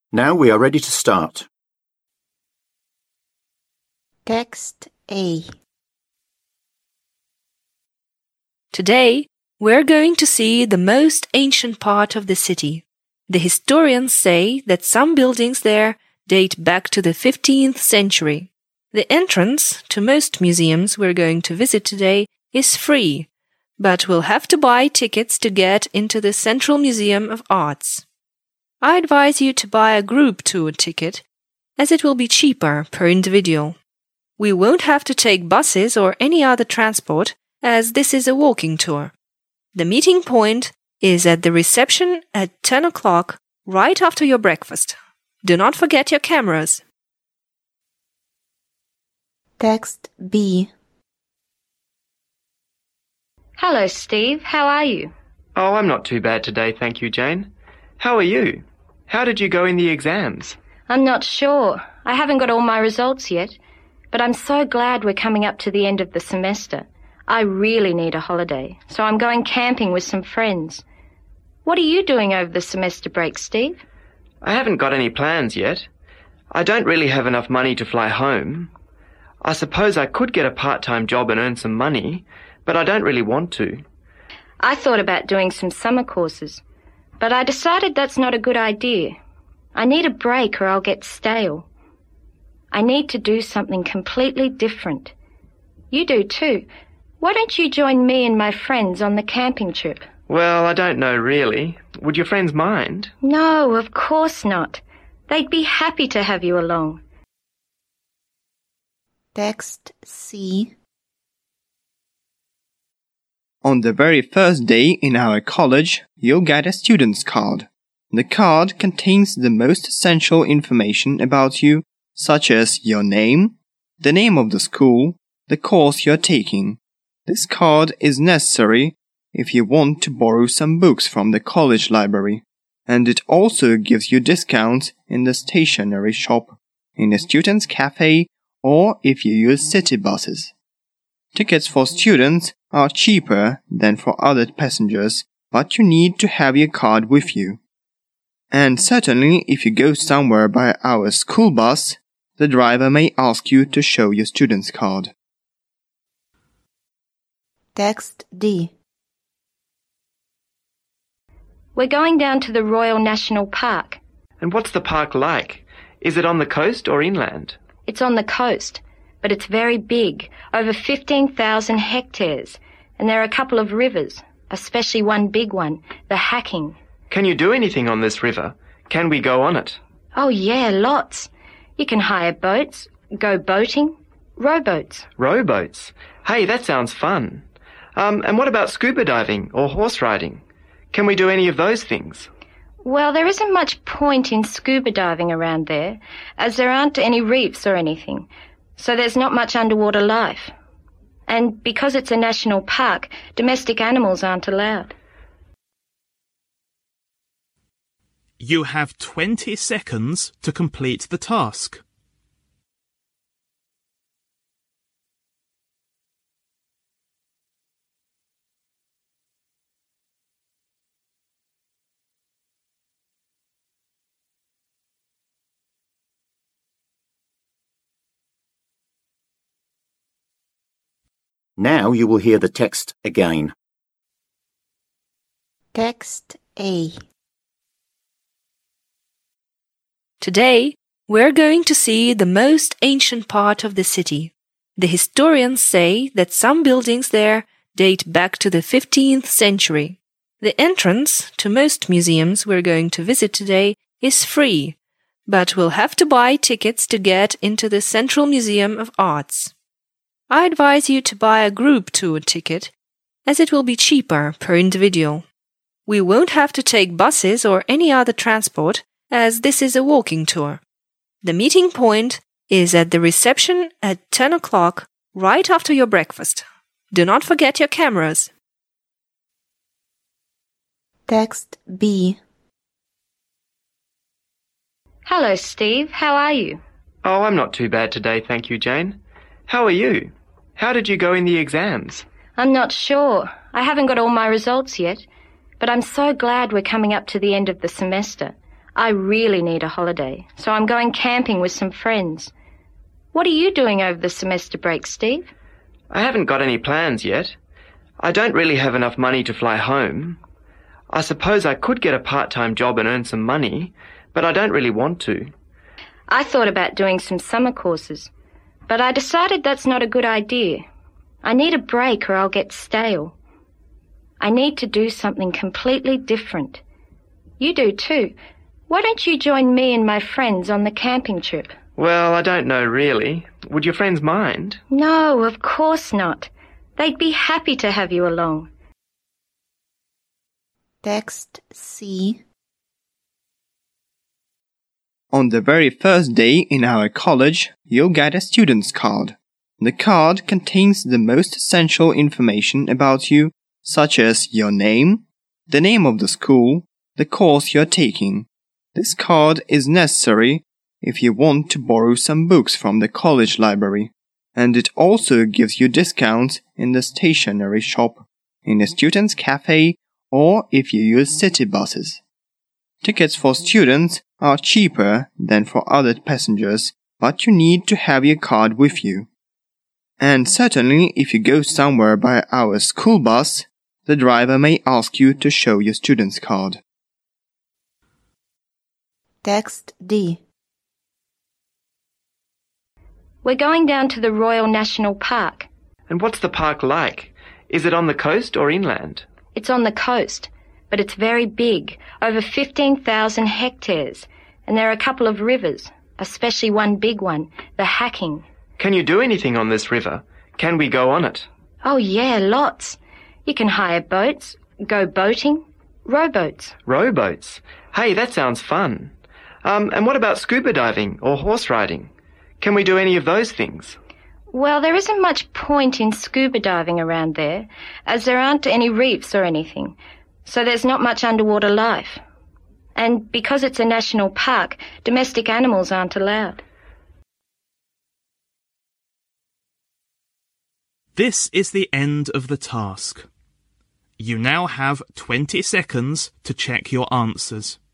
Now we are ready to start. Text A. Today, we're going to see the most ancient part of the city. The historians say that some buildings there date back to the 15th century. The entrance to most museums we're going to visit today is free, but we'll have to buy tickets to get into the Central Museum of Arts. I advise you to buy a group tour ticket, as it will be cheaper per individual. We won't have to take buses or any other transport, as this is a walking tour. The meeting point is at the reception at 10 o'clock, right after your breakfast. Do not forget your cameras. Text B. Hello, Steve. How are you? Oh, I'm not too bad today, thank you, Jane. How are you? How did you go in the exams? I'm not sure. I haven't got all my results yet, but I'm so glad we're coming up to the end of the semester. I really need a holiday, so I'm going camping with some friends. What are you doing over the semester break, Steve? I haven't got any plans yet. I don't really have enough money to fly home. I suppose I could get a part-time job and earn some money, but I don't really want to. I thought about doing some summer courses, but I decided that's not a good idea. I need a break or I'll get stale. I need to do something completely different. You do too. Why don't you join me and my friends on the camping trip? Well, I don't know really. Would your friends mind? No, of course not. They'd be happy to have you along. Text C. On the very first day in our college, you'll get a student's card. The card contains the most essential information about you, such as your name, the name of the school, the course you're taking. This card is necessary if you want to borrow some books from the college library, and it also gives you discounts in the stationery shop, in the student's cafe, or if you use city buses. Tickets for students are cheaper than for other passengers, but you need to have your card with you. And certainly, if you go somewhere by our school bus, the driver may ask you to show your student's card. Text D. We're going down to the Royal National Park. And what's the park like? Is it on the coast or inland? It's on the coast, but it's very big, over 15,000 hectares, and there are a couple of rivers, especially one big one, the Hacking. Can you do anything on this river? Can we go on it? Oh yeah, lots. You can hire boats, go boating, rowboats. Rowboats? Hey, that sounds fun. And what about scuba diving or horse riding? Can we do any of those things? Well, there isn't much point in scuba diving around there, as there aren't any reefs or anything, so there's not much underwater life. And because it's a national park, domestic animals aren't allowed. You have 20 seconds to complete the task. Now you will hear the text again. Text A. Today, we're going to see the most ancient part of the city. The historians say that some buildings there date back to the 15th century. The entrance to most museums we're going to visit today is free, but we'll have to buy tickets to get into the Central Museum of Arts. I advise you to buy a group tour ticket, as it will be cheaper per individual. We won't have to take buses or any other transport, as this is a walking tour. The meeting point is at the reception at 10 o'clock, right after your breakfast. Do not forget your cameras. Text B. Hello, Steve. How are you? Oh, I'm not too bad today, thank you, Jane. How are you? How did you go in the exams? I'm not sure. I haven't got all my results yet, but I'm so glad we're coming up to the end of the semester. I really need a holiday, so I'm going camping with some friends. What are you doing over the semester break, Steve? I haven't got any plans yet. I don't really have enough money to fly home. I suppose I could get a part-time job and earn some money, but I don't really want to. I thought about doing some summer courses, but I decided that's not a good idea. I need a break or I'll get stale. I need to do something completely different. You do too. Why don't you join me and my friends on the camping trip? Well, I don't know really. Would your friends mind? No, of course not. They'd be happy to have you along. Text C. On the very first day in our college, you'll get a student's card. The card contains the most essential information about you, such as your name, the name of the school, the course you're taking. This card is necessary if you want to borrow some books from the college library, and it also gives you discounts in the stationery shop, in the student's cafe, or if you use city buses. Tickets for students are cheaper than for other passengers, but you need to have your card with you. And certainly if you go somewhere by our school bus, the driver may ask you to show your student's card. Text D. We're going down to the Royal National Park. And what's the park like? Is it on the coast or inland? It's on the coast, but it's very big, over 15,000 hectares, and there are a couple of rivers, especially one big one, the Hacking. Can you do anything on this river? Can we go on it? Oh yeah, lots. You can hire boats, go boating, rowboats. Rowboats? Hey, that sounds fun. And what about scuba diving or horse riding? Can we do any of those things? Well, there isn't much point in scuba diving around there, as there aren't any reefs or anything, so there's not much underwater life. And because it's a national park, domestic animals aren't allowed. This is the end of the task. You now have 20 seconds to check your answers.